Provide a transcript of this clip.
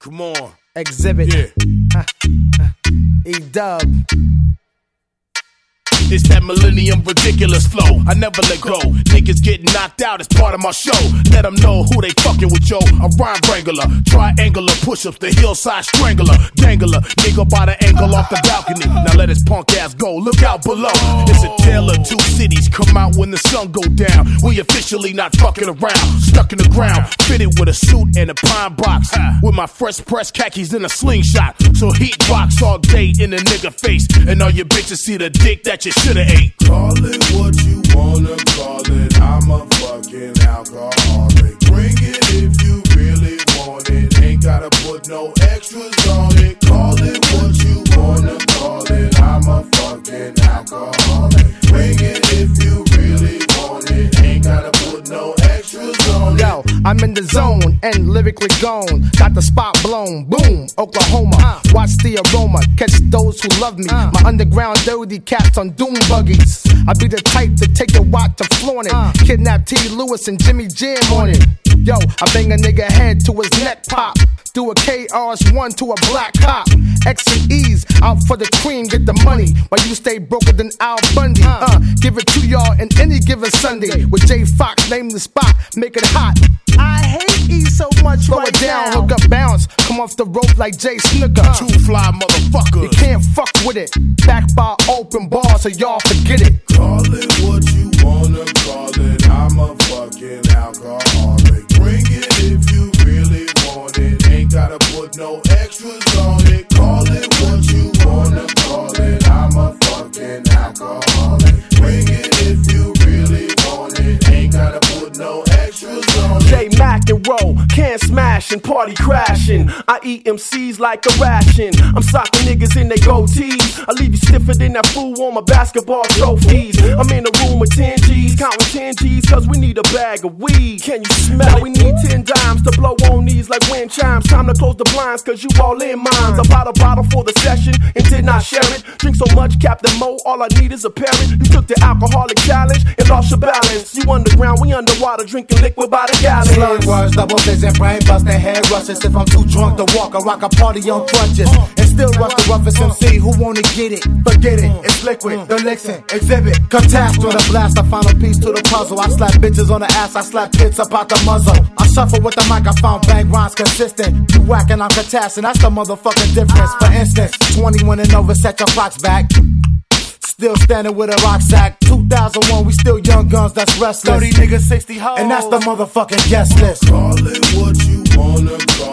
Come on. Exhibit. Yeah. E-Dub. It's that millennium ridiculous flow. I never let go. Niggas getting knocked out as part of my show. Let them know who they fucking with, yo. A rhyme wrangler, triangular push-ups, the hillside strangler, dangler, nigga by the angle off the balcony. Now let his punk ass go. Look out below. It's a tale of two cities. Come out when the sun go down. We officially not fucking around. Stuck in the ground, fitted with a suit and a pine box, with my fresh pressed khakis in a slingshot. So heat box all day in a nigga face, and all your bitches see the dick that you shoulda ate. Call it what you wanna call it. I'm a fucking alcoholic. Bring it if you really want it. Ain't gotta put no extras on it. Call it what you wanna call it. I'm a fucking alcoholic. Bring it if you really want it. Ain't gotta put no extras on it. Yo, I'm in the zone and lyrically gone. Got the spot blown. Boom, Oklahoma. Watch the aroma. Catch those who love me. My underground dirty cats on doom buggies. I be the type to take your watch to flaunt it. Kidnap T. Lewis and Jimmy Jam on it. Yo, I bang a nigga head to his neck pop. Do a KRS-One to a black cop. X and E's out for the cream, get the money. While you stay broker than Al Bundy. Give it to y'all in any given Sunday. With J Fox, name the spot, make it hot. I hate E so much. Throw it down, hook up, bounce. Come off the rope like Jay Snooker. Two fly motherfuckers. You can't fuck with it. Back by open bar, so y'all forget it. Call it what you wanna call it. I'm a fucking alcoholic. Bring it if you really want it. Ain't gotta put no extras on it. Call it what you wanna call it. I'm a fucking alcoholic. Bring it if you really want it. Ain't gotta put no extras on it. J Mac and roll, can smash and party crashing. I eat MCs like a ration. I'm socking niggas in they goatees. I leave you stiffer than that fool on my basketball trophies. I'm in a room with 10 G's, counting 10 G's, cause we need a bag of weed. Can you smell it? We need 10 dimes to blow on these like wind chimes. Time to close the blinds, cause you all in mines. I bought a bottle for the session and did not share it. Drink so much, Captain Mo, all I need is a parent. You took the alcoholic challenge and lost your balance. You underground, we underwater, drinking liquid by the gallon. Slurred words, double vision, brain busting, head rushes. If I'm too drunk to walk, I rock a party on crutches. And still rush the roughest MC who wanna get it. Forget it, it's liquid, the Lixin, exhibit. Catastrophe, the blast, a final piece to the puzzle. I slap bitches on the ass, I slap tits up out the muzzle. I shuffle with the mic, I found bang rhymes consistent. You whackin', I'm catassin', that's the motherfucking difference. For instance, 21 and over, set your clocks back. Still standing with a rock sack. 2001, we still young guns, that's restless. 30 niggas, 60 hoes, and that's the motherfucking guest list. Call it what you wanna call